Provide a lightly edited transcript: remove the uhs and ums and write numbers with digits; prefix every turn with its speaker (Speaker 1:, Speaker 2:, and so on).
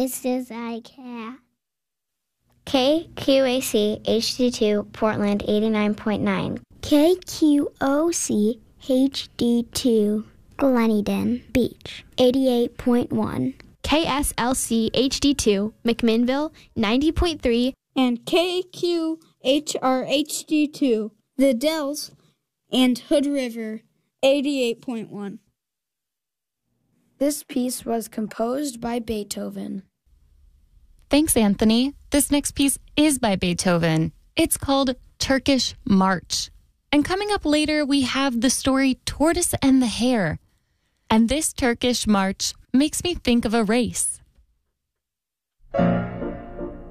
Speaker 1: It's just iCat. KQAC HD2 Portland 89.9. KQOC HD2 Gleneden Beach 88.1.
Speaker 2: KSLC HD2 McMinnville 90.3.
Speaker 3: And KQHR HD2 The Dells and Hood River 88.1.
Speaker 4: This piece was composed by Beethoven.
Speaker 5: Thanks, Anthony. This next piece is by Beethoven. It's called Turkish March. And coming up later, we have the story Tortoise and the Hare. And this Turkish march makes me think of a race.